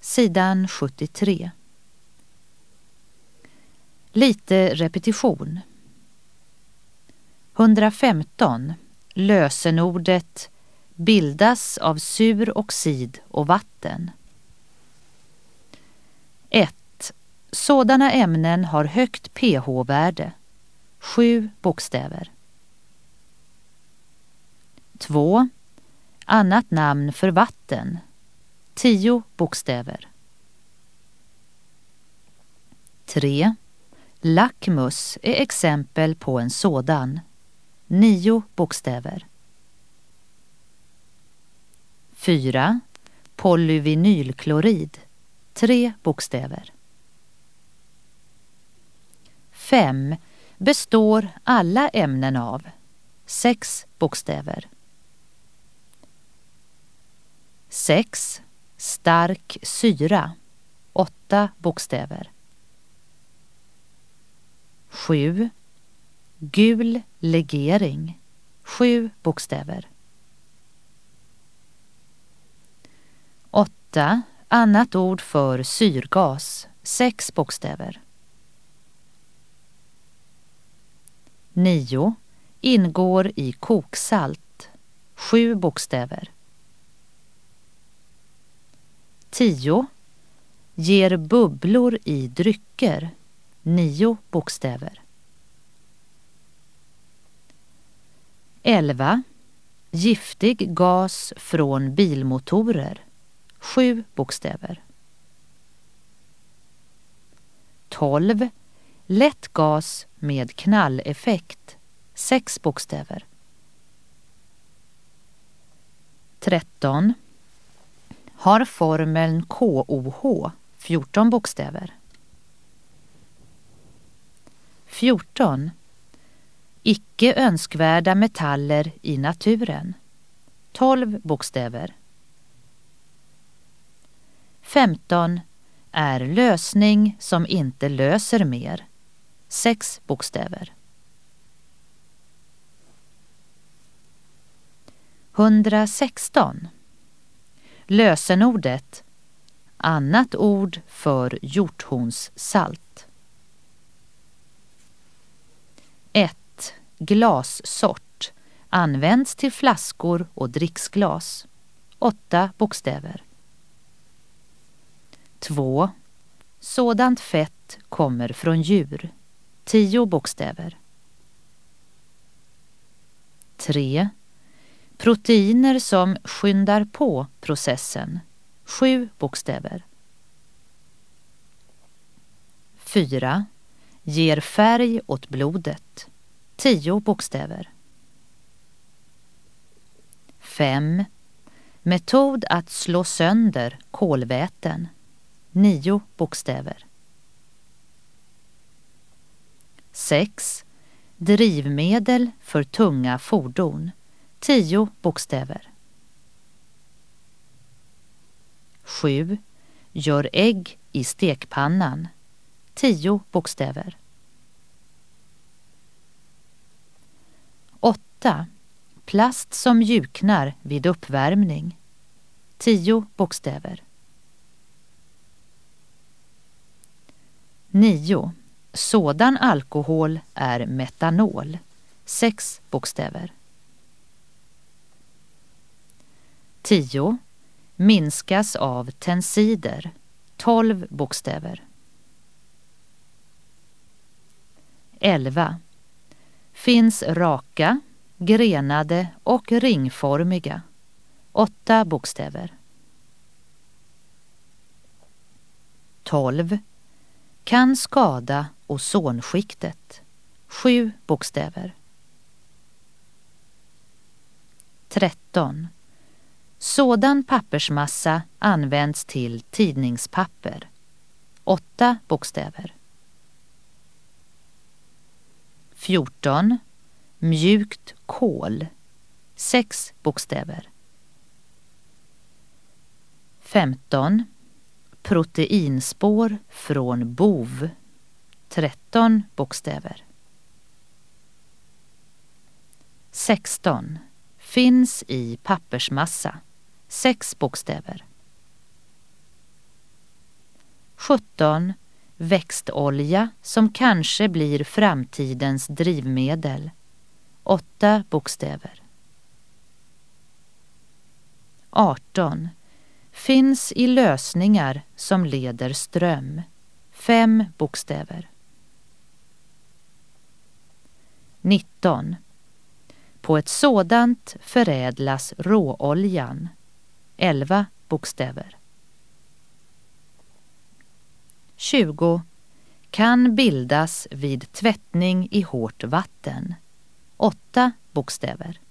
sidan 73. Lite repetition. 115. Lösenordet bildas av sur oxid och vatten. 1. Sådana ämnen har högt pH-värde. 7 bokstäver. 2. Annat namn för vatten. 10 bokstäver. 3. Lackmus är exempel på en sådan. 9 bokstäver. 4. Polyvinylklorid. 3 bokstäver. 5. Består alla ämnen av. 6 bokstäver. 6. Stark syra. 8 bokstäver. 7. Gul legering. 7 bokstäver. 8. Annat ord för syrgas. 6 bokstäver. 9. Ingår i koksalt. 7 bokstäver. 10. Ger bubblor i drycker. 9 bokstäver. 11. Giftig gas från bilmotorer. 7 bokstäver. 12. Lätt gas med knalleffekt. 6 bokstäver. 13. Har formeln KOH 14 bokstäver. 14. Icke önskvärda metaller i naturen. 12 bokstäver. 15. Är lösning som inte löser mer. 6 bokstäver. 116. Lösenordet annat ord för hjorthonssalt. 1. Glassort används till flaskor och dricksglas. 8 bokstäver. 2. Sådant fett kommer från djur. 10 bokstäver. 3. Proteiner som skyndar på processen. 7 bokstäver. 4. Ger färg åt blodet. 10 bokstäver. 5. Metod att slå sönder kolväten. 9 bokstäver. 6. Drivmedel för tunga fordon. 10 bokstäver. 7. Gör ägg i stekpannan. 10 bokstäver. 8. Plast som mjuknar vid uppvärmning. 10 bokstäver. 9. Sådan alkohol är metanol. 6 bokstäver. 10. Minskas av tensider. 12 bokstäver. 11. Finns raka, grenade och ringformiga. 8 bokstäver. 12. Kan skada ozonskiktet. 7 bokstäver. 13. Sådan pappersmassa används till tidningspapper. 8 bokstäver. 14. Mjukt kol. 6 bokstäver. 15. Proteinspår från bov. 13 bokstäver. 16. Finns i pappersmassa. 6 bokstäver. 17. Växtolja som kanske blir framtidens drivmedel. 8 bokstäver. 18. Finns i lösningar som leder ström. 5 bokstäver. 19. På ett sådant förädlas råoljan. 11 bokstäver. 20. Kan bildas vid tvättning i hårt vatten. 8 bokstäver.